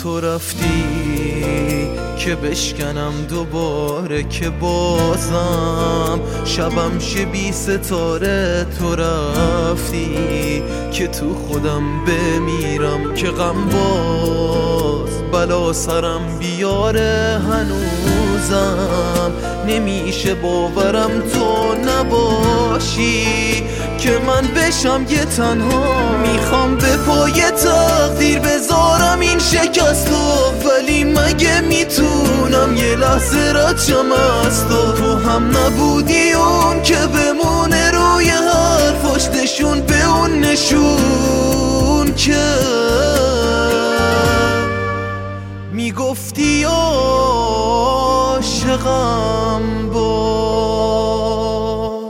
تو رفتی که بشکنم دوباره، که بازم شبم شه بی ستاره. تو رفتی که تو خودم بمیرم، که غم باز بلا سرم بیاره. هنوزم نمیشه باورم تو نباشی، که من بشم یه تنها. میخوام به پای تقدیر بذارم این شکستو، ولی مگه میتونم یه لحظه ردشم از تو؟ تو هم نبودی اون که بمونه روی حرفاش، نشون به اون نشون که میگفتی عاشقم باش.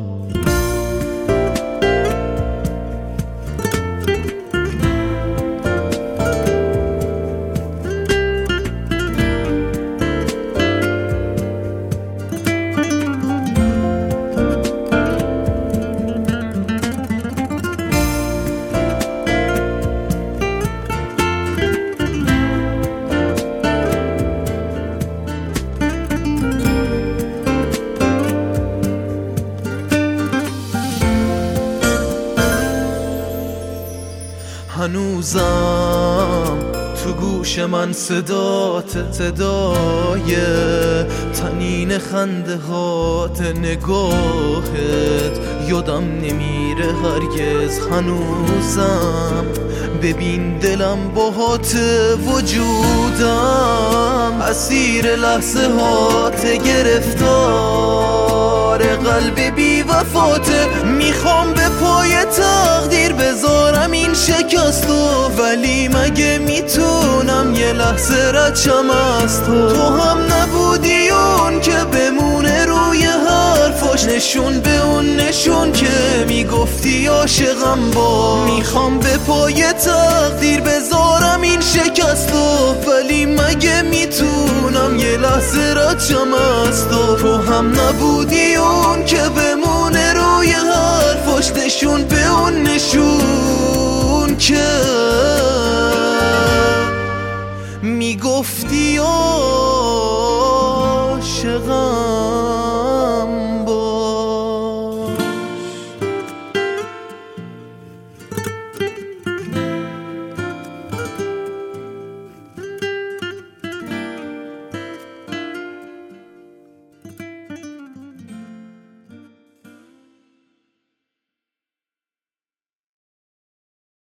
هنوزم تو گوش من صدای تنین خنده هات، نگاهت یادم نمیره هرگز. هنوزم ببین دلم باهات، وجودم اسیر لحظه هات، گرفتار قلب بی وفاته. میخوام به پای تقدیر بذارم این شکستو، ولی مگه میتونم یه لحظه ردشم از تو؟ تو هم نبودی اون که بمونه روی حرفاش، نشون به اون نشون که میگفتی عاشقم باش. میخوام به پای تقدیر بذارم این شکستو، ولی مگه میتونم یه لحظه ردشم از تو؟ تو هم نبودی اون که بمونه روی حرفاش، نشون به اون نشون